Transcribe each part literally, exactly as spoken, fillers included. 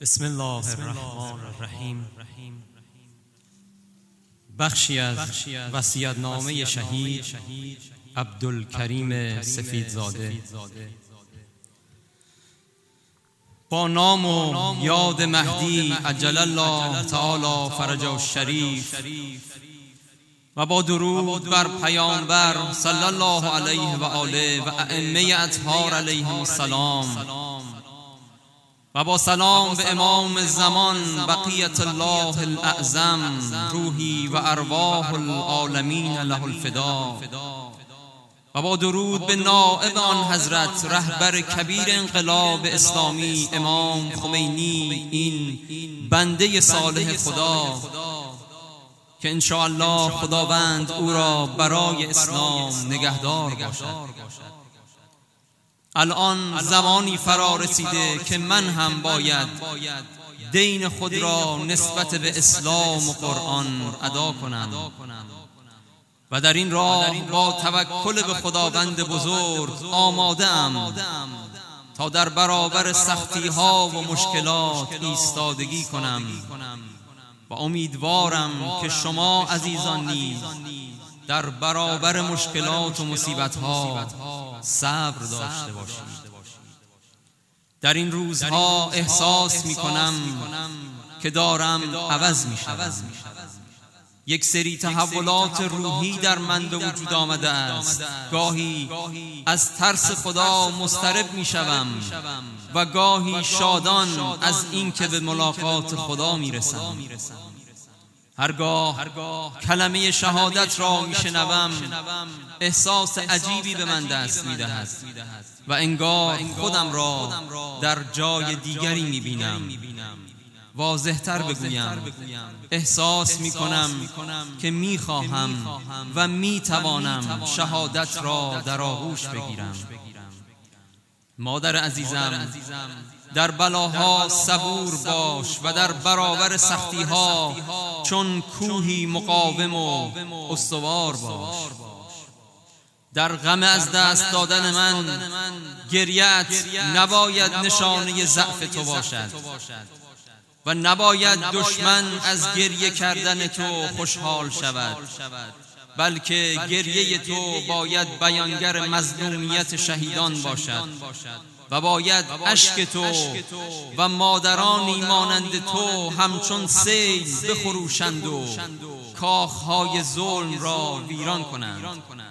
بسم الله الرحمن الرحیم. بخشی از وصیت‌نامه شهید عبدالکریم سفیدزاده. با نام و یاد مهدی عجل الله تعالی فرجه الشریف و با درود بر پیامبر صلی الله علیه و آله و ائمه اطهار علیهم السلام و با سلام به امام زمان بقیت الله الاعظم روحی و ارواح العالمین له الفدا و با درود به نائب آن حضرت رهبر کبیر انقلاب اسلامی امام خمینی، این بنده صالح خدا که انشاءالله خداوند او را برای اسلام نگهدار باشد. الان زمانی فرا رسیده که من هم باید دین خود را نسبت به اسلام و قرآن ادا کنم و در این راه با توکل به خداوند بزرگ آماده ام تا در برابر سختی ها و مشکلات ایستادگی کنم و امیدوارم که شما عزیزان نیز در برابر مشکلات و مصیبت ها صبر داشته باشید. در این روزها احساس می کنم که دارم عوض می شدم. یک سری تحولات روحی در من به وجود آمده است. گاهی از ترس خدا مضطرب می شدم و گاهی شادان از اینکه به ملاقات خدا می رسم. هرگاه کلمه شهادت را میشنوم احساس عجیبی به من دست میدهد و انگار خودم را در جای دیگری میبینم. واضح‌تر بگویم، احساس میکنم که میخواهم و میتوانم شهادت را در آغوش بگیرم. مادر عزیزم، در بلاها صبور باش و در برابر سختیها چون کوهی مقاوم و استوار باش. در غم از دست دادن من گریت نباید نشانه ضعف تو باشد و نباید دشمن از گریه کردن تو خوشحال شود، بلکه گریه تو باید بیانگر مظلومیت شهیدان باشد و باید اشک تو و مادرانی مانند تو همچون سیل بخروشند و کاخهای ظلم را ویران کنند.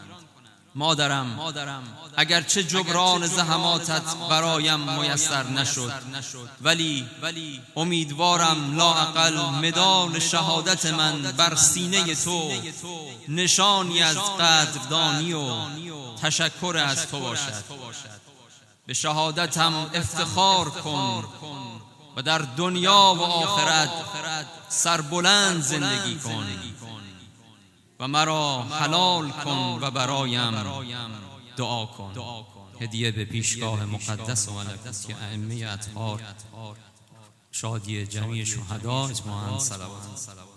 مادرم، اگرچه جبران زحماتت برایم میسر نشد، ولی امیدوارم لااقل مدال شهادت من بر سینه تو نشانی از قدردانی و تشکر از تو باشد. به شهادتم افتخار کن و در دنیا و آخرت سربلند زندگی کن و مرا حلال کن و برایم دعا کن. هدیه به پیشگاه مقدس و ملکوتی ائمه اطهار، شادی جمیع شهدا اجماعاً صلوات.